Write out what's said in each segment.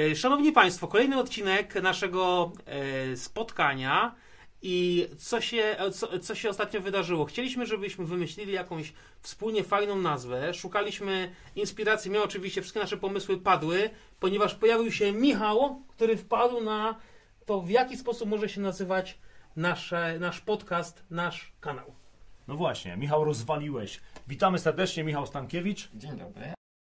Szanowni Państwo, kolejny odcinek naszego spotkania i co się ostatnio wydarzyło. Chcieliśmy, żebyśmy wymyślili jakąś wspólnie fajną nazwę. Szukaliśmy inspiracji. My oczywiście wszystkie nasze pomysły padły, ponieważ pojawił się Michał, który wpadł na to, w jaki sposób może się nazywać nasz podcast, nasz kanał. No właśnie, Michał, rozwaliłeś. Witamy serdecznie, Michał Stankiewicz. Dzień dobry.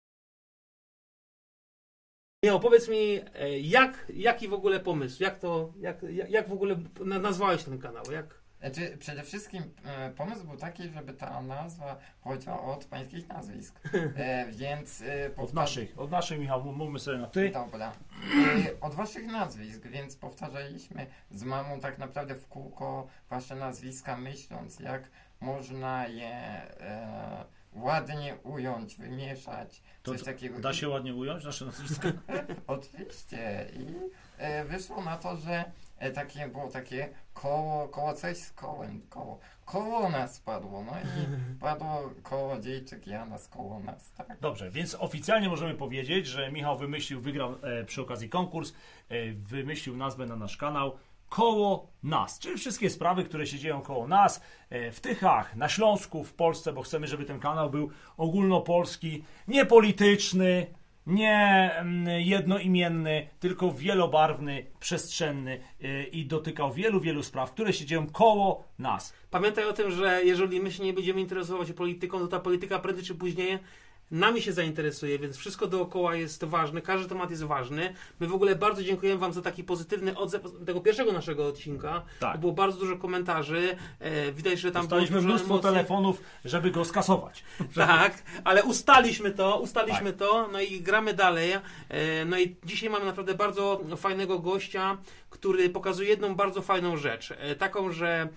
Michał, powiedz mi, jaki w ogóle pomysł? Jak w ogóle nazwałeś ten kanał? Znaczy, przede wszystkim pomysł był taki, żeby ta nazwa pochodziła od pańskich nazwisk. Więc Od naszych, Michał, mówmy sobie na ty. Dobra. Od waszych nazwisk, więc powtarzaliśmy z mamą tak naprawdę w kółko wasze nazwiska, myśląc, jak można je ładnie ująć, wymieszać. Coś takiego. Da się ładnie ująć nasze nazwiska? Oczywiście. I wyszło na to, że było takie koło coś z kołem, koło nas padło, no i padło Kołodziejczyk, Janas, koło nas, tak. Dobrze, więc oficjalnie możemy powiedzieć, że Michał wygrał przy okazji konkurs, wymyślił nazwę na nasz kanał Koło Nas, czyli wszystkie sprawy, które się dzieją koło nas, w Tychach, na Śląsku, w Polsce, bo chcemy, żeby ten kanał był ogólnopolski, nie polityczny, nie jednoimienny, tylko wielobarwny, przestrzenny i dotykał wielu spraw, które się dzieją koło nas. Pamiętaj o tym, że jeżeli my się nie będziemy interesować polityką, to ta polityka prędzej czy później nami się zainteresuje, więc wszystko dookoła jest ważne, każdy temat jest ważny. My w ogóle bardzo dziękujemy Wam za taki pozytywny odzew tego pierwszego naszego odcinka. Tak. Było bardzo dużo komentarzy. Widać, że tam dostaliśmy było mnóstwo emocji. Telefonów, żeby go skasować. Tak, ale ustaliśmy to, no i gramy dalej. No i dzisiaj mamy naprawdę bardzo fajnego gościa, który pokazuje jedną bardzo fajną rzecz. Taką, że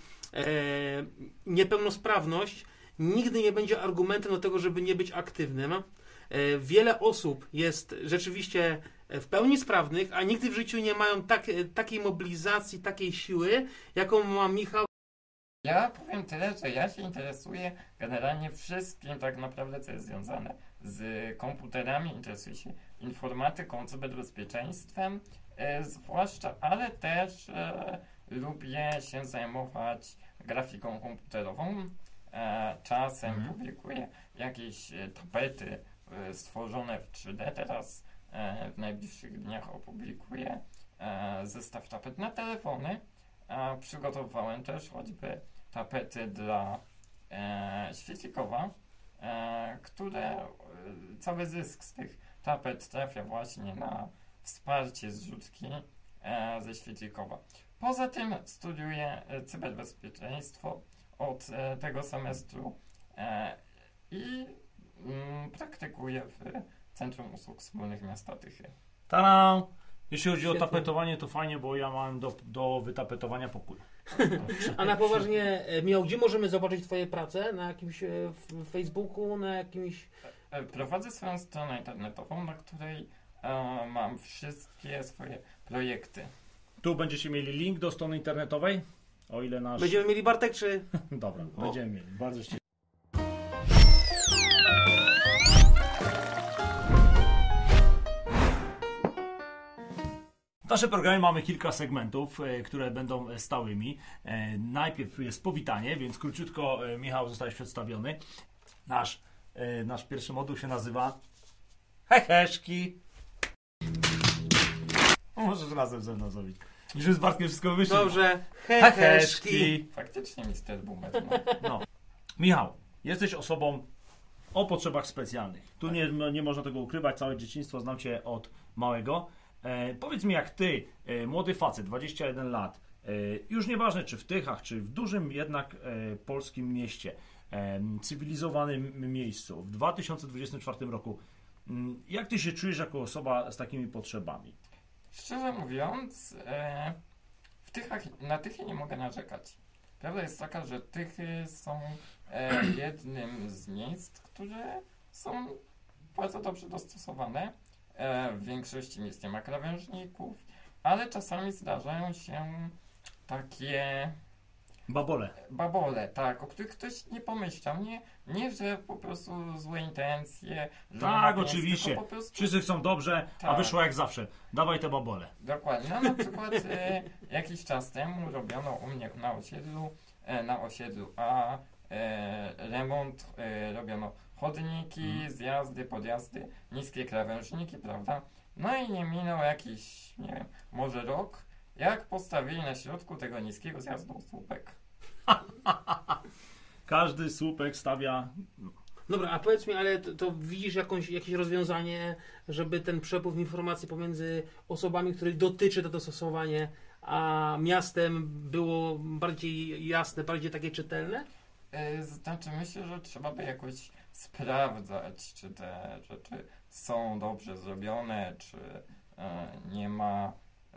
niepełnosprawność nigdy nie będzie argumentem do tego, żeby nie być aktywnym. Wiele osób jest rzeczywiście w pełni sprawnych, a nigdy w życiu nie mają takiej mobilizacji, takiej siły, jaką ma Michał. Ja powiem tyle, że ja się interesuję generalnie wszystkim tak naprawdę, co jest związane z komputerami, interesuję się informatyką, cyberbezpieczeństwem zwłaszcza, ale też lubię się zajmować grafiką komputerową. Czasem publikuję jakieś tapety stworzone w 3D. Teraz w najbliższych dniach opublikuję zestaw tapet na telefony. Przygotowałem też choćby tapety dla Świecikowa, które cały zysk z tych tapet trafia właśnie na wsparcie zrzutki ze Świecikowa. Poza tym studiuję cyberbezpieczeństwo od tego semestru i praktykuję w Centrum Usług Wspólnych Miasta Tychy. Ta-da! Jeśli chodzi o tapetowanie, to fajnie, bo ja mam do wytapetowania pokój. A na poważnie, Michał, gdzie możemy zobaczyć Twoje prace? Na jakimś Facebooku, na jakimś... Prowadzę swoją stronę internetową, na której mam wszystkie swoje projekty. Tu będziecie mieli link do strony internetowej, o ile nasz... Będziemy mieli, Bartek, czy... Dobra, będziemy mieli. Bardzo się... W naszym programie mamy kilka segmentów, które będą stałymi. Najpierw jest powitanie, więc króciutko, Michał, zostałeś przedstawiony. Nasz pierwszy moduł się nazywa Heheszki. Możesz razem ze mną zrobić. Już z Bartkiem wszystko wyszło. Dobrze, heheszki. Faktycznie Mr. Boomer. No. Michał, jesteś osobą o potrzebach specjalnych. Tu nie można tego ukrywać, całe dzieciństwo znam Cię od małego. Powiedz mi, jak Ty, młody facet, 21 lat, już nieważne czy w Tychach, czy w dużym jednak polskim mieście, cywilizowanym miejscu, w 2024 roku, jak Ty się czujesz jako osoba z takimi potrzebami? Szczerze mówiąc, na Tychy nie mogę narzekać. Prawda jest taka, że Tychy są jednym z miejsc, które są bardzo dobrze dostosowane. W większości miejsc nie ma krawężników, ale czasami zdarzają się takie babole, tak, o których ktoś nie pomyślał. Nie, że po prostu złe intencje. Że Tak, ma pieniądze, oczywiście. tylko po prostu... Wszyscy chcą dobrze, a Tak. wyszło jak zawsze. Dawaj te babole. Dokładnie. No na przykład jakiś czas temu robiono u mnie na osiedlu A remont, robiono chodniki, zjazdy, podjazdy, niskie krawężniki, prawda? No i nie minął jakiś, nie wiem, może rok, jak postawili na środku tego niskiego zjazdu słupek. Każdy słupek stawia... Dobra, a powiedz mi, ale to widzisz jakieś rozwiązanie, żeby ten przepływ informacji pomiędzy osobami, których dotyczy to dostosowanie, a miastem było bardziej jasne, bardziej takie czytelne? Znaczy myślę, że trzeba by jakoś sprawdzać, czy te rzeczy są dobrze zrobione, czy nie ma...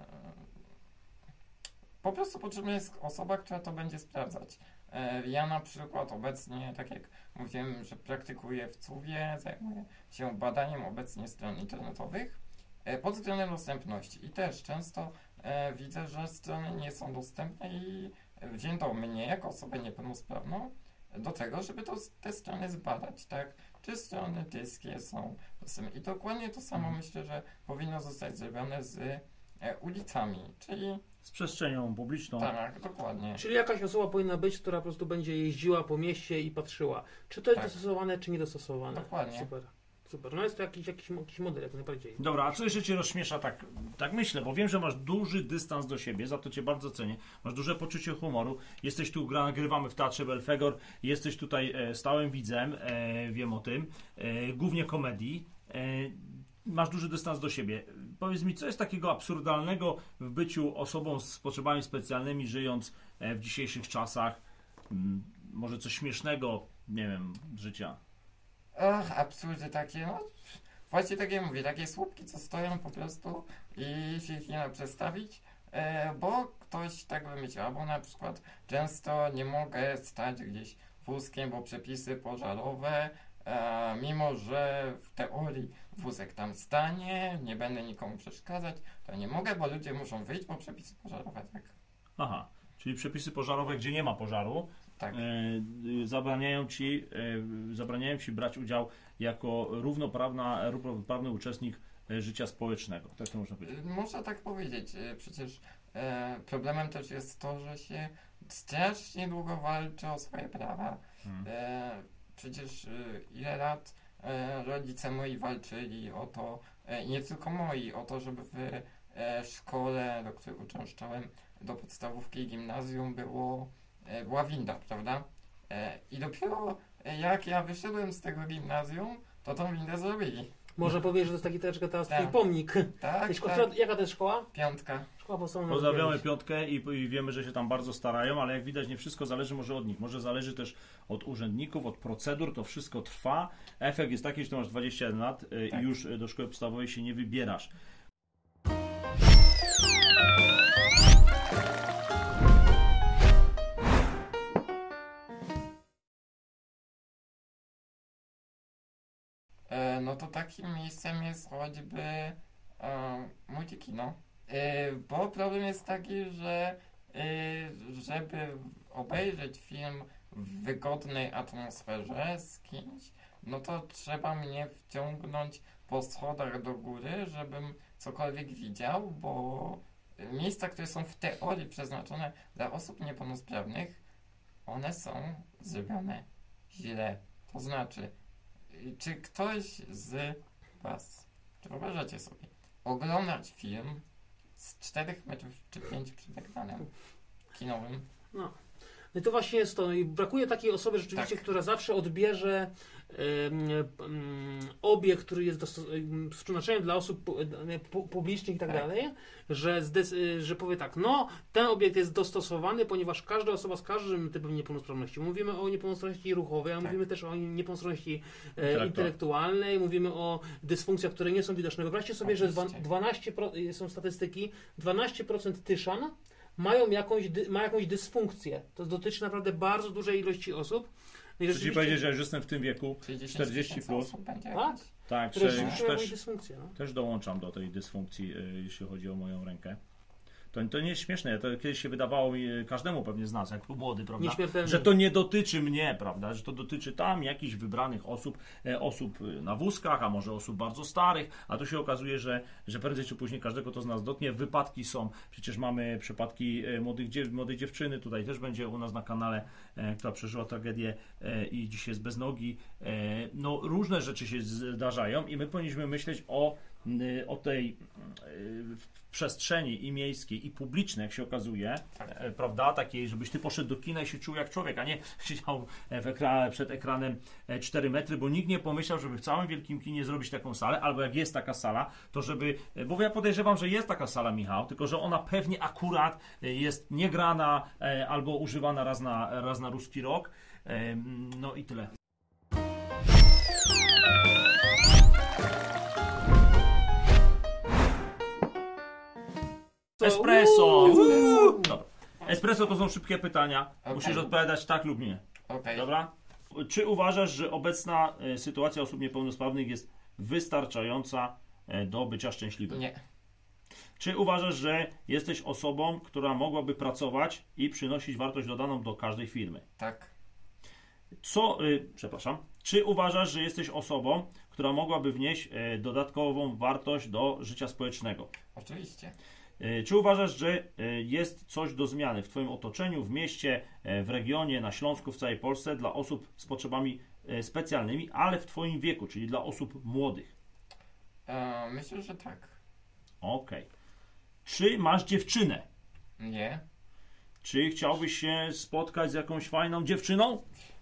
Po prostu potrzebna jest osoba, która to będzie sprawdzać. Ja na przykład obecnie, tak jak mówiłem, że praktykuję w CUW-ie, zajmuję się badaniem obecnie stron internetowych pod względem dostępności i też często widzę, że strony nie są dostępne i wzięto mnie jako osobę niepełnosprawną do tego, żeby te strony zbadać, tak? Czy strony dyskie są dostępne. I dokładnie to samo myślę, że powinno zostać zrobione z ulicami, czyli... Z przestrzenią publiczną. Tak, dokładnie. Czyli jakaś osoba powinna być, która po prostu będzie jeździła po mieście i patrzyła, czy to jest Tak. dostosowane, czy niedostosowane. Dokładnie. Super. No jest to jakiś model jak najbardziej. Dobra, a co jeszcze Cię rozśmiesza, tak myślę, bo wiem, że masz duży dystans do siebie, za to Cię bardzo cenię, masz duże poczucie humoru, jesteś tu, nagrywamy w Teatrze Belfegor, jesteś tutaj stałym widzem, wiem o tym, głównie komedii, masz duży dystans do siebie. Powiedz mi, co jest takiego absurdalnego w byciu osobą z potrzebami specjalnymi, żyjąc w dzisiejszych czasach? Może coś śmiesznego, nie wiem, z życia? Ach, absurdy takie, no właśnie tak jak mówię, takie słupki, co stoją po prostu i się ich nie da przestawić, bo ktoś tak wymyślił, albo na przykład często nie mogę stać gdzieś wózkiem, bo przepisy pożarowe, mimo że w teorii wózek tam stanie, nie będę nikomu przeszkadzać, to nie mogę, bo ludzie muszą wyjść, bo przepisy pożarowe, tak. Aha, czyli przepisy pożarowe, gdzie nie ma pożaru, Tak. zabraniają ci brać udział jako równoprawny uczestnik życia społecznego. Tak to można powiedzieć. Można tak powiedzieć. Przecież problemem też jest to, że się strasznie długo walczy o swoje prawa. Przecież ile lat rodzice moi walczyli o to, i nie tylko moi, o to, żeby w szkole, do której uczęszczałem, do podstawówki i gimnazjum była winda, prawda? I dopiero jak ja wyszedłem z tego gimnazjum, to tą windę zrobili. Można powiedzieć, że to jest taki troszeczkę teraz twój Tak. pomnik. Tak, Jaka to jest szkoła? 5. Szkoła podstawowa. Pozdrawiamy piątkę i wiemy, że się tam bardzo starają, ale jak widać nie wszystko zależy może od nich. Może zależy też od urzędników, od procedur, to wszystko trwa. Efekt jest taki, że ty masz 21 lat Tak. i już do szkoły podstawowej się nie wybierasz. No to takim miejscem jest choćby multikino. Bo problem jest taki, że żeby obejrzeć film w wygodnej atmosferze z kimś, no to trzeba mnie wciągnąć po schodach do góry, żebym cokolwiek widział, bo miejsca, które są w teorii przeznaczone dla osób niepełnosprawnych, one są zrobione źle. To znaczy, czy ktoś z Was, czy wyobrażacie sobie, oglądać film z 4 metrów czy 5 przed ekranem kinowym? No i to właśnie jest to. I brakuje takiej osoby rzeczywiście, Tak. która zawsze odbierze obiekt, który jest z przeznaczeniem dla osób publicznych i tak Tak. dalej, że powie tak, no ten obiekt jest dostosowany, ponieważ każda osoba z każdym typem niepełnosprawności, mówimy o niepełnosprawności ruchowej, a Tak. mówimy też o niepełnosprawności Intelektualnej. intelektualnej, mówimy o dysfunkcjach, które nie są widoczne. Wyobraźcie sobie, że Oczywiście. 12% są statystyki, 12% Tyszan ma jakąś dysfunkcję. To dotyczy naprawdę bardzo dużej ilości osób. No i Chcę ci powiedzieć, że już jestem w tym wieku, Czyli 10 40 tysięcy plus. osób będzie Tak? jakieś? Tak, które że już rzeczywiście mają jakąś też dysfunkcję. No. dołączam do tej dysfunkcji, jeśli chodzi o moją rękę. To nie jest śmieszne. To kiedyś się wydawało mi, każdemu pewnie z nas, jak był młody, prawda? Nieśmiertelny. Że to nie dotyczy mnie, prawda? Że to dotyczy tam jakichś wybranych osób na wózkach, a może osób bardzo starych, a tu się okazuje, że prędzej czy później każdego to z nas dotknie. Wypadki są, przecież mamy przypadki młodej dziewczyny, tutaj też będzie u nas na kanale, która przeżyła tragedię i dziś jest bez nogi. No różne rzeczy się zdarzają i my powinniśmy myśleć o tej przestrzeni i miejskiej, i publicznej, jak się okazuje, prawda, takiej, żebyś ty poszedł do kina i się czuł jak człowiek, a nie siedział przed ekranem 4 metry, bo nikt nie pomyślał, żeby w całym wielkim kinie zrobić taką salę, albo jak jest taka sala, to żeby, bo ja podejrzewam, że jest taka sala, Michał, tylko że ona pewnie akurat jest niegrana albo używana raz na ruski rok. No i tyle. Espresso! Dobra. Espresso to są szybkie pytania. Okay. Musisz odpowiadać tak lub nie. Okay. Dobra? Czy uważasz, że obecna sytuacja osób niepełnosprawnych jest wystarczająca do bycia szczęśliwym? Nie. Czy uważasz, że jesteś osobą, która mogłaby pracować i przynosić wartość dodaną do każdej firmy? Tak. Czy uważasz, że jesteś osobą, która mogłaby wnieść dodatkową wartość do życia społecznego? Oczywiście. Czy uważasz, że jest coś do zmiany w Twoim otoczeniu, w mieście, w regionie, na Śląsku, w całej Polsce dla osób z potrzebami specjalnymi, ale w Twoim wieku, czyli dla osób młodych? Myślę, że tak. Okej. Czy masz dziewczynę? Nie. Czy chciałbyś się spotkać z jakąś fajną dziewczyną?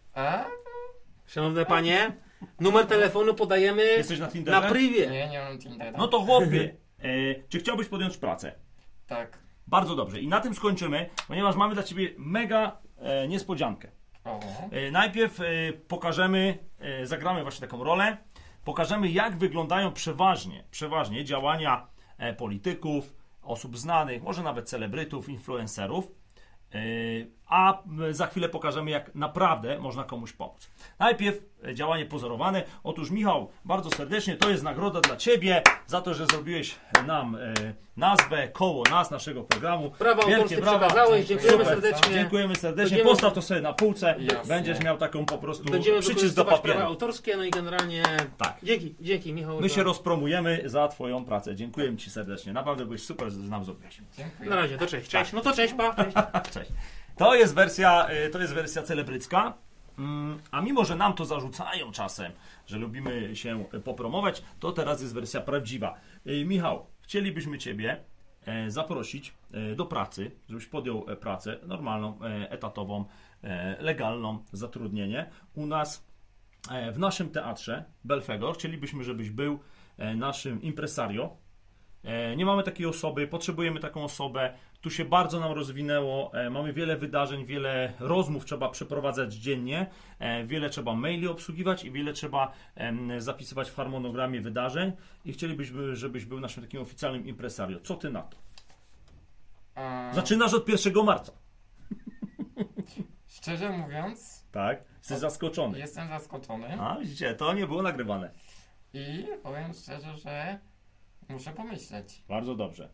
Szanowne panie, numer telefonu podajemy Jesteś na Tinderze? na privie. Nie mam Tindera. No to chłopie, czy chciałbyś podjąć pracę? Tak. Bardzo dobrze. I na tym skończymy, ponieważ mamy dla Ciebie mega niespodziankę. Najpierw pokażemy, zagramy właśnie taką rolę, pokażemy jak wyglądają przeważnie działania polityków, osób znanych, może nawet celebrytów, influencerów, a za chwilę pokażemy jak naprawdę można komuś pomóc. Najpierw działanie pozorowane. Otóż Michał, bardzo serdecznie, to jest nagroda dla Ciebie za to, że zrobiłeś nam nazwę, koło nas, naszego programu. Prawa autorskie przekazałeś, dziękujemy serdecznie. Dziękujemy serdecznie. Będziemy... Postaw to sobie na półce. Jasne. Będziesz miał taką po prostu Będziemy przycisk do papieru. prawa autorskie, no i generalnie Tak. Dzięki Michał. My się rozpromujemy za Twoją pracę. Dziękuję Ci serdecznie. Naprawdę byłeś super, że nam zrobiłeś. Dziękuję. Na razie, to cześć. Cześć. No to cześć, pa. Cześć. Cześć. To jest wersja celebrycka. A mimo, że nam to zarzucają czasem, że lubimy się popromować, to teraz jest wersja prawdziwa. Michał, chcielibyśmy Ciebie zaprosić do pracy, żebyś podjął pracę normalną, etatową, legalną, zatrudnienie u nas w naszym teatrze Belfegor. Chcielibyśmy, żebyś był naszym impresario. Nie mamy takiej osoby, potrzebujemy taką osobę. Tu się bardzo nam rozwinęło, mamy wiele wydarzeń, wiele rozmów trzeba przeprowadzać dziennie, wiele trzeba maili obsługiwać i wiele trzeba zapisywać w harmonogramie wydarzeń i chcielibyśmy, żebyś był naszym takim oficjalnym impresario. Co Ty na to? Zaczynasz od 1 marca. Szczerze mówiąc... Tak? Jesteś zaskoczony. Jestem zaskoczony. A, widzicie, to nie było nagrywane. I powiem szczerze, że muszę pomyśleć. Bardzo dobrze.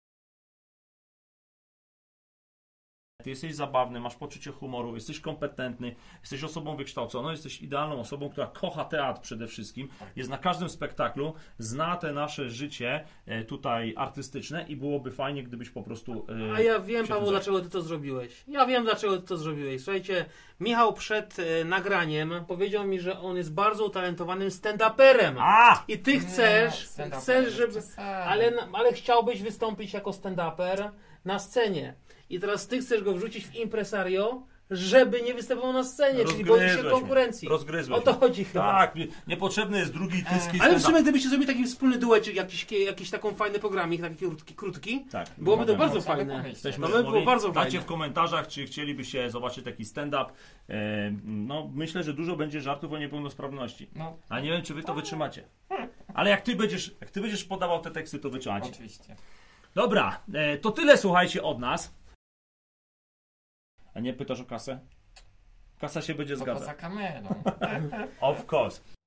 Ty jesteś zabawny, masz poczucie humoru, jesteś kompetentny, jesteś osobą wykształconą, jesteś idealną osobą, która kocha teatr przede wszystkim, jest na każdym spektaklu, zna te nasze życie tutaj artystyczne i byłoby fajnie, gdybyś po prostu... A ja wiem, Paweł, dlaczego Ty to zrobiłeś. Słuchajcie, Michał przed nagraniem powiedział mi, że on jest bardzo utalentowanym stand-uperem. I Ty chcesz, żeby... Ale chciałbyś wystąpić jako stand-uper na scenie. I teraz Ty chcesz go wrzucić w impresario, żeby nie występował na scenie, czyli boisz się konkurencji. Rozgryzłeś. O to chodzi chyba. Tak, niepotrzebny jest drugi tyski. Ale w sumie gdybyście zrobili taki wspólny duecik, jakiś taką fajny programik, taki krótki, tak, byłoby to bardzo fajne. Jesteśmy było bardzo fajne. Dajcie w komentarzach, czy chcielibyście zobaczyć taki stand-up. No, myślę, że dużo będzie żartów o niepełnosprawności. No. A nie wiem, czy wy to wytrzymacie. Ale jak ty będziesz podawał te teksty, to wytrzymacie. Oczywiście. Dobra, to tyle, słuchajcie, od nas. A nie pytasz o kasę? Kasa się będzie zgadzać. Poza kamerą. Of course.